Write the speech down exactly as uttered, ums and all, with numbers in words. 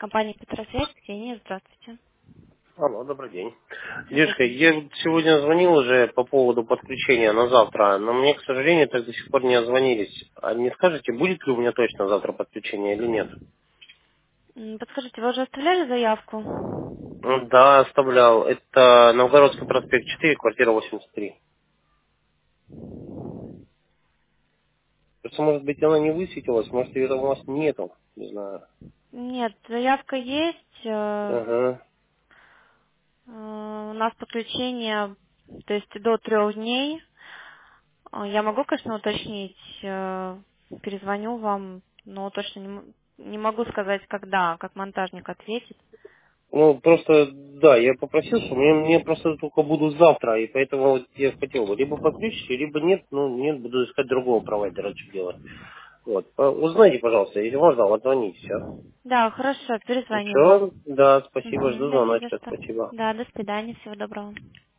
Компания Петросвязь, Ксения, здравствуйте. Алло, добрый день. Девушка, Здравствуйте. я вот сегодня звонил уже по поводу подключения на завтра, но мне, к сожалению, так до сих пор не отзвонились. А не скажете, будет ли у меня точно завтра подключение или нет? М, Подскажите, вы уже оставляли заявку? Ну, да, оставлял. Это Новгородский проспект четыре, квартира восемьдесят три. Просто, может быть, она не высветилась, может, ее там у вас нету, не знаю. Нет, заявка есть. э, Ага. э, У нас подключение, то есть до трех дней. Э, Я могу, конечно, уточнить, э, перезвоню вам, но точно не м- не могу сказать, когда, как монтажник ответит. Ну, просто, да, я попросил, что мне, мне просто только буду завтра, и поэтому вот я хотел бы либо подключите, либо нет, ну, нет, буду искать другого провайдера, что делать. Вот. По- Узнайте, пожалуйста, если можно, вот звоните, все. Да, хорошо, перезвоню вам. Все, да, спасибо, Мгм, жду да не за звоночка, что. спасибо. Да, до свидания, всего доброго.